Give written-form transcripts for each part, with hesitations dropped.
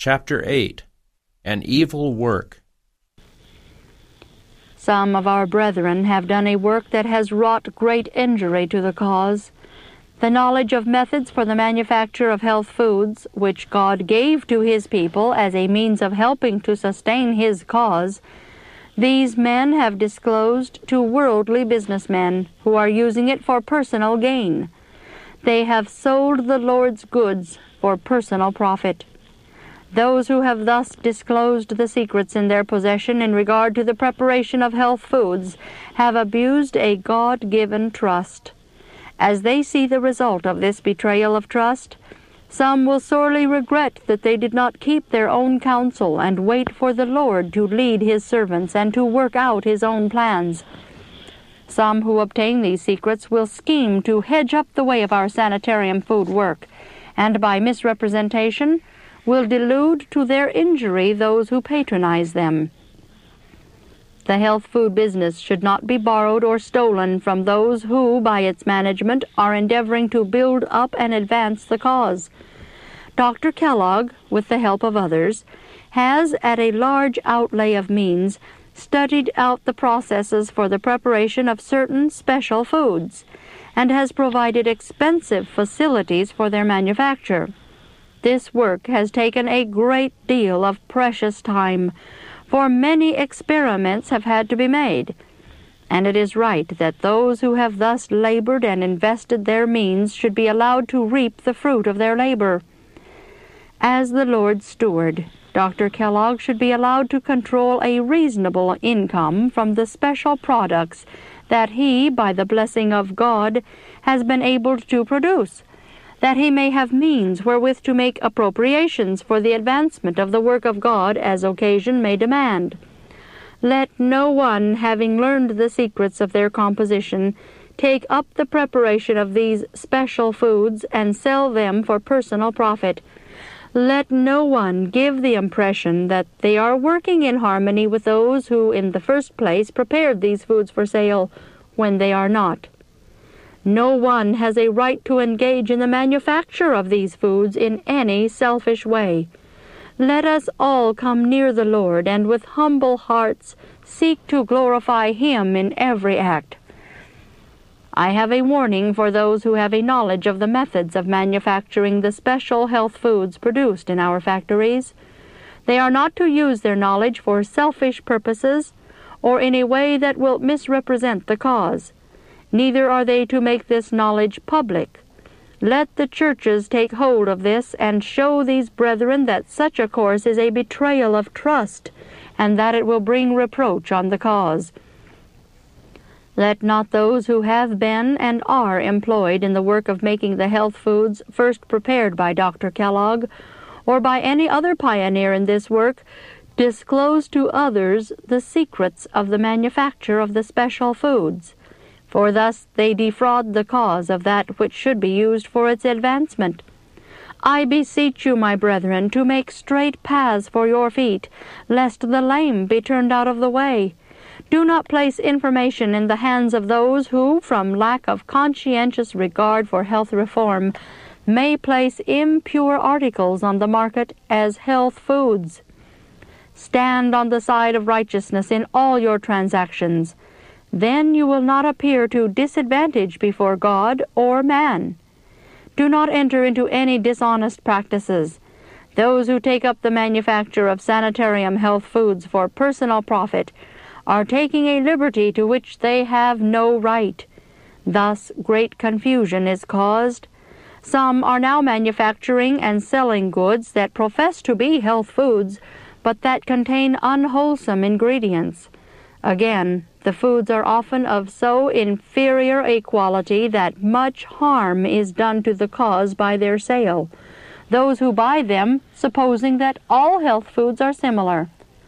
Chapter 8. An Evil Work. Some of our brethren have done a work that has wrought great injury to the cause. The knowledge of methods for the manufacture of health foods, which God gave to His people as a means of helping to sustain His cause, these men have disclosed to worldly businessmen who are using it for personal gain. They have sold the Lord's goods for personal profit. Those who have thus disclosed the secrets in their possession in regard to the preparation of health foods have abused a God-given trust. As they see the result of this betrayal of trust, some will sorely regret that they did not keep their own counsel and wait for the Lord to lead His servants and to work out His own plans. Some who obtain these secrets will scheme to hedge up the way of our sanitarium food work, and by misrepresentation will delude to their injury those who patronize them. The health food business should not be borrowed or stolen from those who, by its management, are endeavoring to build up and advance the cause. Dr. Kellogg, with the help of others, has, at a large outlay of means, studied out the processes for the preparation of certain special foods, and has provided expensive facilities for their manufacture. This work has taken a great deal of precious time, for many experiments have had to be made, and it is right that those who have thus labored and invested their means should be allowed to reap the fruit of their labor. As the Lord's steward, Dr. Kellogg should be allowed to control a reasonable income from the special products that he, by the blessing of God, has been able to produce, that he may have means wherewith to make appropriations for the advancement of the work of God as occasion may demand. Let no one, having learned the secrets of their composition, take up the preparation of these special foods and sell them for personal profit. Let no one give the impression that they are working in harmony with those who in the first place prepared these foods for sale, when they are not. No one has a right to engage in the manufacture of these foods in any selfish way. Let us all come near the Lord and with humble hearts seek to glorify Him in every act. I have a warning for those who have a knowledge of the methods of manufacturing the special health foods produced in our factories. They are not to use their knowledge for selfish purposes or in a way that will misrepresent the cause. Neither are they to make this knowledge public. Let the churches take hold of this and show these brethren that such a course is a betrayal of trust, and that it will bring reproach on the cause. Let not those who have been and are employed in the work of making the health foods first prepared by Dr. Kellogg, or by any other pioneer in this work, disclose to others the secrets of the manufacture of the special foods, for thus they defraud the cause of that which should be used for its advancement. I beseech you, my brethren, to make straight paths for your feet, lest the lame be turned out of the way. Do not place information in the hands of those who, from lack of conscientious regard for health reform, may place impure articles on the market as health foods. Stand on the side of righteousness in all your transactions. Then you will not appear to disadvantage before God or man. Do not enter into any dishonest practices. Those who take up the manufacture of sanitarium health foods for personal profit are taking a liberty to which they have no right. Thus great confusion is caused. Some are now manufacturing and selling goods that profess to be health foods, but that contain unwholesome ingredients. Again, the foods are often of so inferior a quality that much harm is done to the cause by their sale, those who buy them supposing that all health foods are similar.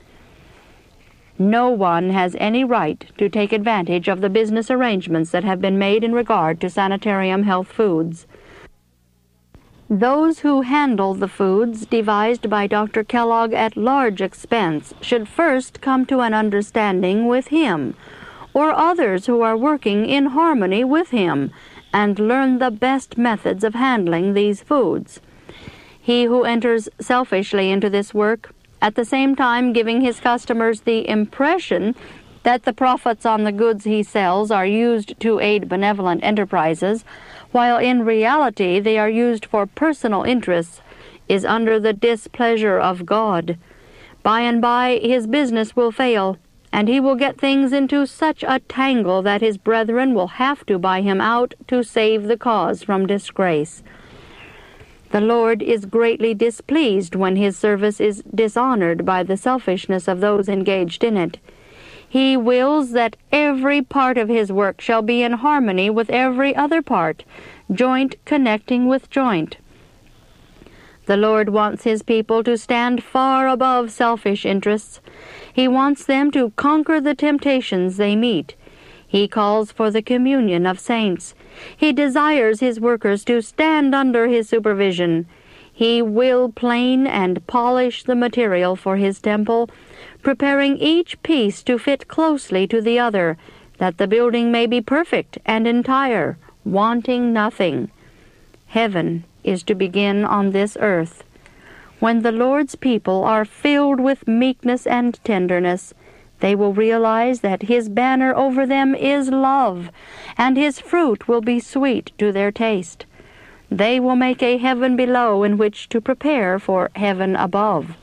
No one has any right to take advantage of the business arrangements that have been made in regard to sanitarium health foods. Those who handle the foods devised by Dr. Kellogg at large expense should first come to an understanding with him, or others who are working in harmony with him, and learn the best methods of handling these foods. He who enters selfishly into this work, at the same time giving his customers the impression that the profits on the goods he sells are used to aid benevolent enterprises, while in reality they are used for personal interests, is under the displeasure of God. By and by his business will fail, and he will get things into such a tangle that his brethren will have to buy him out to save the cause from disgrace. The Lord is greatly displeased when his service is dishonored by the selfishness of those engaged in it. He wills that every part of his work shall be in harmony with every other part, joint connecting with joint. The Lord wants his people to stand far above selfish interests. He wants them to conquer the temptations they meet. He calls for the communion of saints. He desires his workers to stand under his supervision. He will plane and polish the material for his temple, preparing each piece to fit closely to the other, that the building may be perfect and entire, wanting nothing. Heaven is to begin on this earth. When the Lord's people are filled with meekness and tenderness, they will realize that his banner over them is love, and his fruit will be sweet to their taste. They will make a heaven below in which to prepare for heaven above.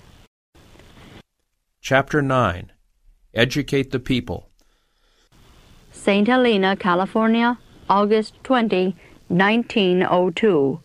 Chapter 9. Educate the People. St. Helena, California, August 20, 1902.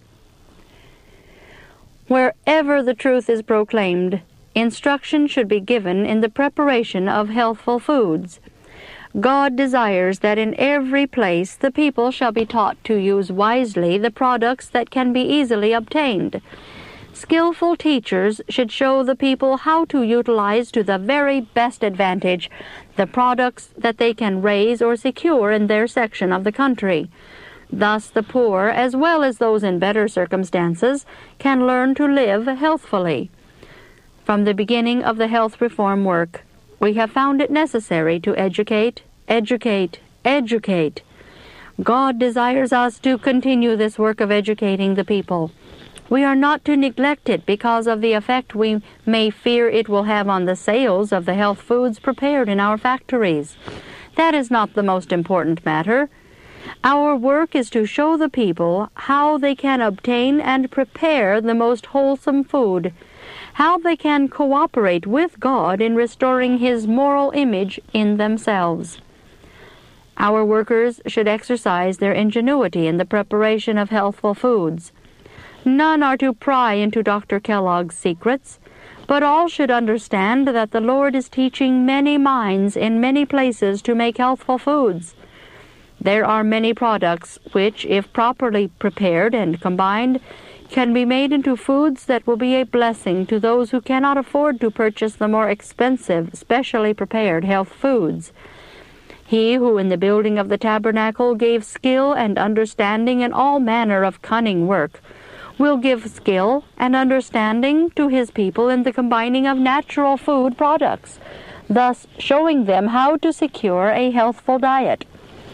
Wherever the truth is proclaimed, instruction should be given in the preparation of healthful foods. God desires that in every place the people shall be taught to use wisely the products that can be easily obtained. Skillful teachers should show the people how to utilize to the very best advantage the products that they can raise or secure in their section of the country. Thus the poor, as well as those in better circumstances, can learn to live healthfully. From the beginning of the health reform work, we have found it necessary to educate, educate, educate. God desires us to continue this work of educating the people. We are not to neglect it because of the effect we may fear it will have on the sales of the health foods prepared in our factories. That is not the most important matter. Our work is to show the people how they can obtain and prepare the most wholesome food, how they can cooperate with God in restoring his moral image in themselves. Our workers should exercise their ingenuity in the preparation of healthful foods. None are to pry into Dr. Kellogg's secrets, but all should understand that the Lord is teaching many minds in many places to make healthful foods. There are many products which, if properly prepared and combined, can be made into foods that will be a blessing to those who cannot afford to purchase the more expensive, specially prepared health foods. He who in the building of the tabernacle gave skill and understanding in all manner of cunning work, will give skill and understanding to his people in the combining of natural food products, thus showing them how to secure a healthful diet.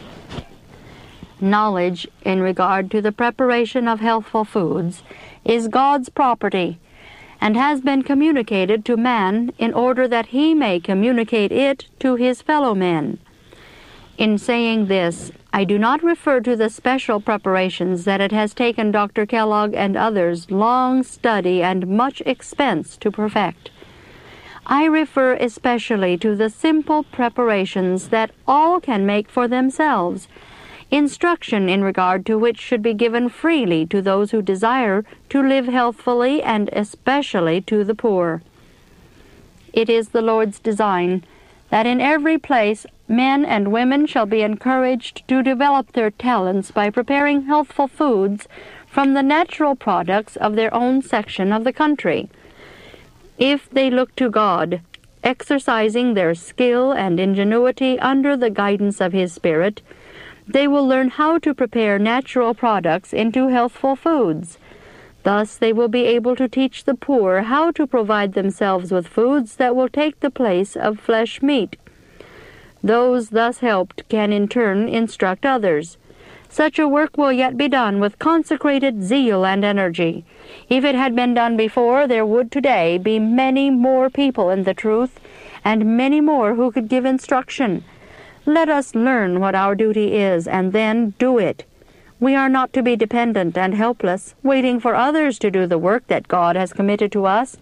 Knowledge in regard to the preparation of healthful foods is God's property and has been communicated to man in order that he may communicate it to his fellow men. In saying this, I do not refer to the special preparations that it has taken Dr. Kellogg and others long study and much expense to perfect. I refer especially to the simple preparations that all can make for themselves, instruction in regard to which should be given freely to those who desire to live healthfully and especially to the poor. It is the Lord's design that in every place men and women shall be encouraged to develop their talents by preparing healthful foods from the natural products of their own section of the country. If they look to God, exercising their skill and ingenuity under the guidance of His Spirit, they will learn how to prepare natural products into healthful foods. Thus they will be able to teach the poor how to provide themselves with foods that will take the place of flesh meat. Those thus helped can in turn instruct others. Such a work will yet be done with consecrated zeal and energy. If it had been done before, there would today be many more people in the truth, and many more who could give instruction. Let us learn what our duty is, and then do it. We are not to be dependent and helpless, waiting for others to do the work that God has committed to us.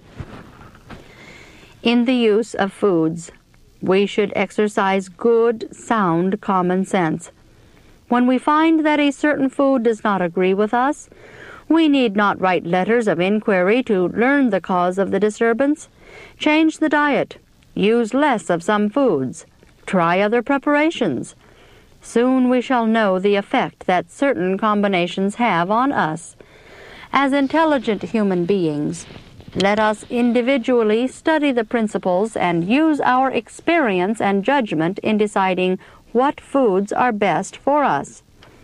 In the use of foods, we should exercise good, sound common sense. When we find that a certain food does not agree with us, we need not write letters of inquiry to learn the cause of the disturbance. Change the diet. Use less of some foods. Try other preparations. Soon we shall know the effect that certain combinations have on us. As intelligent human beings, let us individually study the principles and use our experience and judgment in deciding what foods are best for us.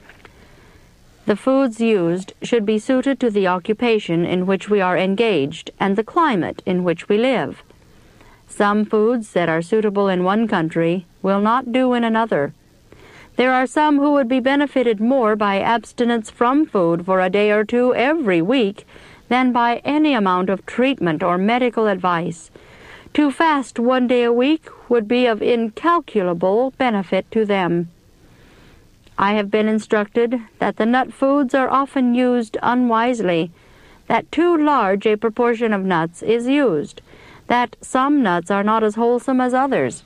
The foods used should be suited to the occupation in which we are engaged and the climate in which we live. Some foods that are suitable in one country will not do in another. There are some who would be benefited more by abstinence from food for a day or two every week than by any amount of treatment or medical advice. To fast 1 day a week would be of incalculable benefit to them. I have been instructed that the nut foods are often used unwisely, that too large a proportion of nuts is used, that some nuts are not as wholesome as others.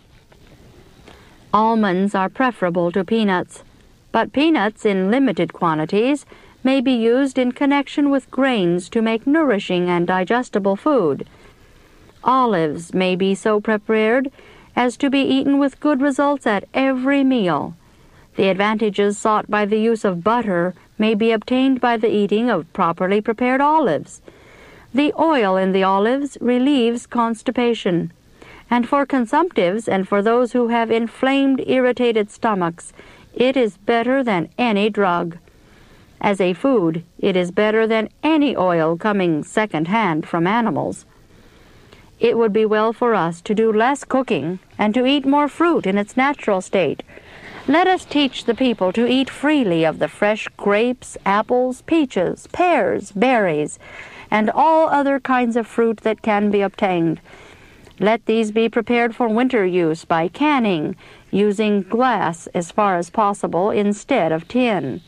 Almonds are preferable to peanuts, but peanuts in limited quantities may be used in connection with grains to make nourishing and digestible food. Olives may be so prepared as to be eaten with good results at every meal. The advantages sought by the use of butter may be obtained by the eating of properly prepared olives. The oil in the olives relieves constipation, and for consumptives and for those who have inflamed, irritated stomachs, it is better than any drug. As a food, it is better than any oil coming second-hand from animals. It would be well for us to do less cooking and to eat more fruit in its natural state. Let us teach the people to eat freely of the fresh grapes, apples, peaches, pears, berries, and all other kinds of fruit that can be obtained. Let these be prepared for winter use by canning, using glass as far as possible instead of tin.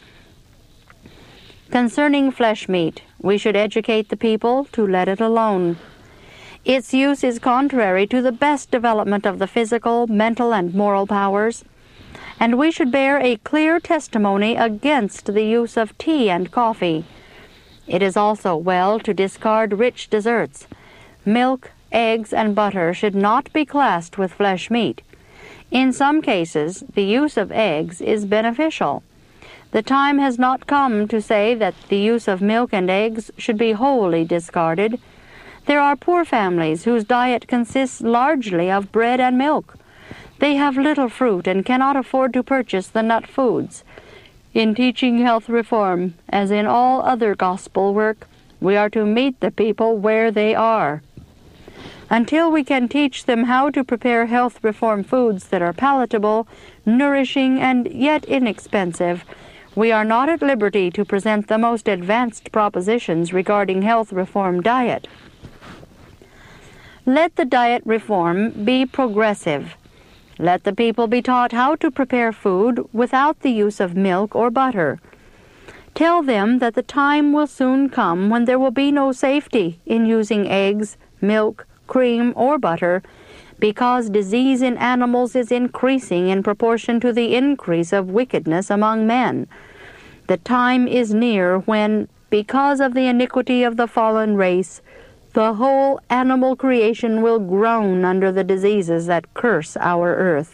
Concerning flesh meat, we should educate the people to let it alone. Its use is contrary to the best development of the physical, mental, and moral powers, and we should bear a clear testimony against the use of tea and coffee. It is also well to discard rich desserts. Milk, eggs, and butter should not be classed with flesh meat. In some cases, the use of eggs is beneficial. The time has not come to say that the use of milk and eggs should be wholly discarded. There are poor families whose diet consists largely of bread and milk. They have little fruit and cannot afford to purchase the nut foods. In teaching health reform, as in all other gospel work, we are to meet the people where they are. Until we can teach them how to prepare health reform foods that are palatable, nourishing, and yet inexpensive, we are not at liberty to present the most advanced propositions regarding health reform diet. Let the diet reform be progressive. Let the people be taught how to prepare food without the use of milk or butter. Tell them that the time will soon come when there will be no safety in using eggs, milk, cream, or butter, because disease in animals is increasing in proportion to the increase of wickedness among men. The time is near when, because of the iniquity of the fallen race, the whole animal creation will groan under the diseases that curse our earth.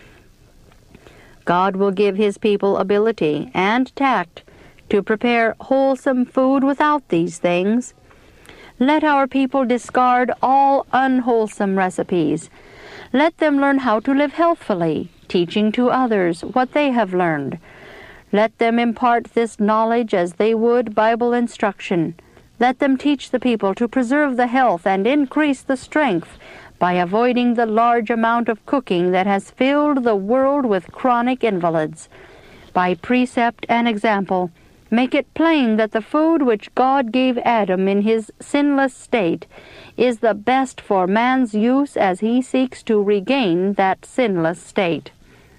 God will give His people ability and tact to prepare wholesome food without these things. Let our people discard all unwholesome recipes. Let them learn how to live healthfully, teaching to others what they have learned. Let them impart this knowledge as they would Bible instruction. Let them teach the people to preserve the health and increase the strength by avoiding the large amount of cooking that has filled the world with chronic invalids. By precept and example, make it plain that the food which God gave Adam in his sinless state is the best for man's use as he seeks to regain that sinless state.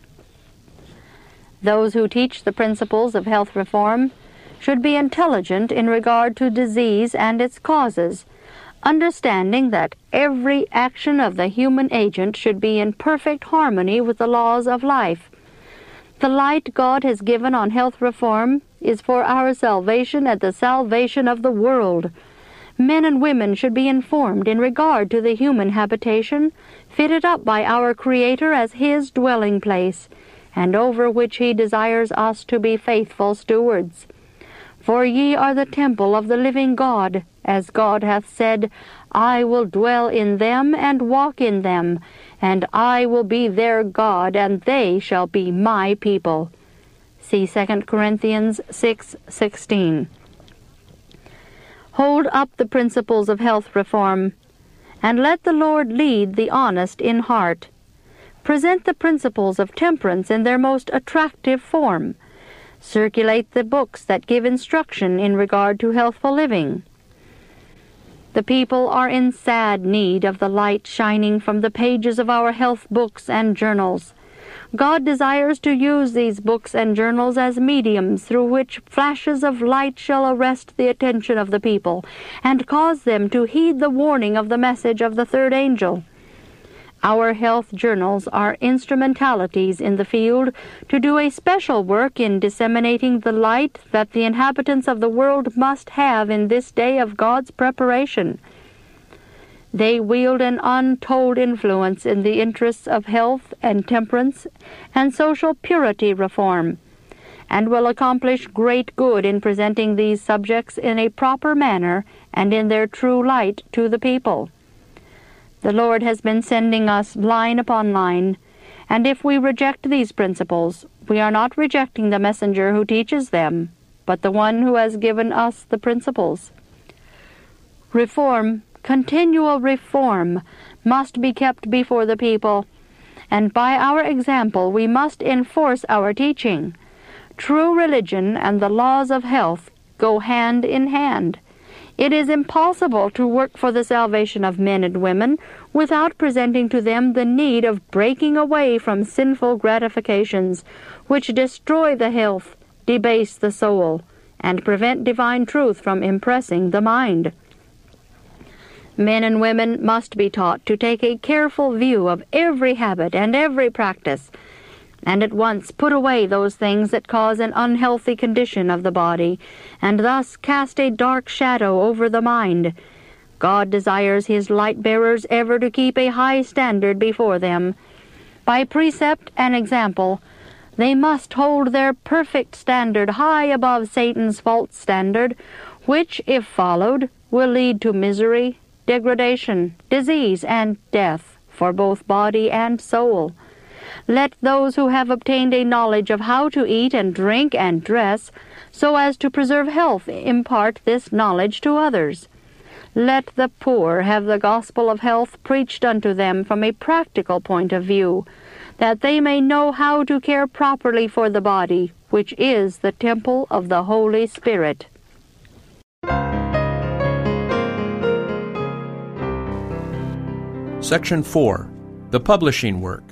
Those who teach the principles of health reform should be intelligent in regard to disease and its causes, understanding that every action of the human agent should be in perfect harmony with the laws of life. The light God has given on health reform is for our salvation and the salvation of the world. Men and women should be informed in regard to the human habitation, fitted up by our Creator as His dwelling place, and over which He desires us to be faithful stewards. For ye are the temple of the living God, as God hath said, I will dwell in them and walk in them, and I will be their God, and they shall be my people. See 2 Corinthians 6:16. Hold up the principles of health reform, and let the Lord lead the honest in heart. Present the principles of temperance in their most attractive form. Circulate the books that give instruction in regard to healthful living. The people are in sad need of the light shining from the pages of our health books and journals. God desires to use these books and journals as mediums through which flashes of light shall arrest the attention of the people and cause them to heed the warning of the message of the third angel. Our health journals are instrumentalities in the field to do a special work in disseminating the light that the inhabitants of the world must have in this day of God's preparation. They wield an untold influence in the interests of health and temperance and social purity reform, and will accomplish great good in presenting these subjects in a proper manner and in their true light to the people. The Lord has been sending us line upon line, and if we reject these principles, we are not rejecting the messenger who teaches them, but the one who has given us the principles. Reform, continual reform, must be kept before the people, and by our example we must enforce our teaching. True religion and the laws of health go hand in hand. It is impossible to work for the salvation of men and women without presenting to them the need of breaking away from sinful gratifications, which destroy the health, debase the soul, and prevent divine truth from impressing the mind. Men and women must be taught to take a careful view of every habit and every practice, and at once put away those things that cause an unhealthy condition of the body, and thus cast a dark shadow over the mind. God desires His light-bearers ever to keep a high standard before them. By precept and example, they must hold their perfect standard high above Satan's false standard, which, if followed, will lead to misery, degradation, disease, and death for both body and soul. Let those who have obtained a knowledge of how to eat and drink and dress, so as to preserve health, impart this knowledge to others. Let the poor have the gospel of health preached unto them from a practical point of view, that they may know how to care properly for the body, which is the temple of the Holy Spirit. Section 4. The Publishing Work.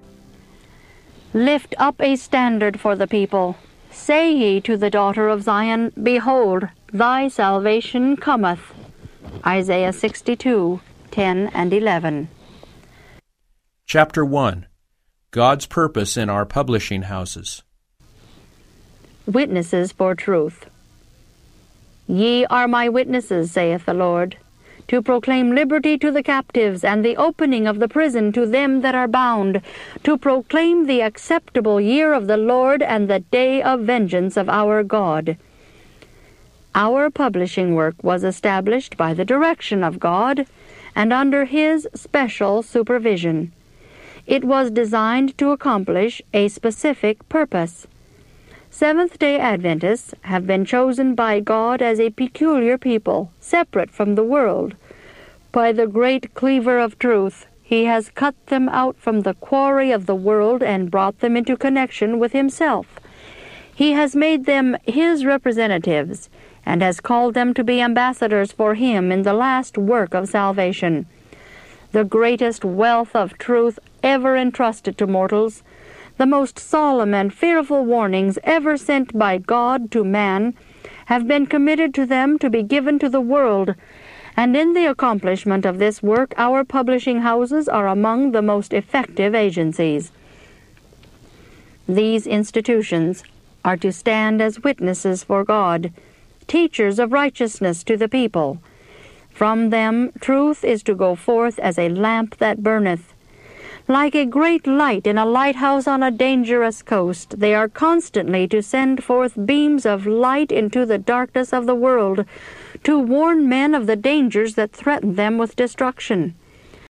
Lift up a standard for the people. Say ye to the daughter of Zion, Behold, thy salvation cometh. Isaiah 62:10 and 11. Chapter 1. God's Purpose in Our Publishing Houses. Witnesses for Truth. Ye are my witnesses, saith the Lord, to proclaim liberty to the captives, and the opening of the prison to them that are bound, to proclaim the acceptable year of the Lord, and the day of vengeance of our God. Our publishing work was established by the direction of God, and under His special supervision. It was designed to accomplish a specific purpose. Seventh-day Adventists have been chosen by God as a peculiar people, separate from the world. By the great cleaver of truth, He has cut them out from the quarry of the world and brought them into connection with Himself. He has made them His representatives, and has called them to be ambassadors for Him in the last work of salvation. The greatest wealth of truth ever entrusted to mortals, the most solemn and fearful warnings ever sent by God to man, have been committed to them to be given to the world, and in the accomplishment of this work our publishing houses are among the most effective agencies. These institutions are to stand as witnesses for God, teachers of righteousness to the people. From them truth is to go forth as a lamp that burneth. Like a great light in a lighthouse on a dangerous coast, they are constantly to send forth beams of light into the darkness of the world, to warn men of the dangers that threaten them with destruction.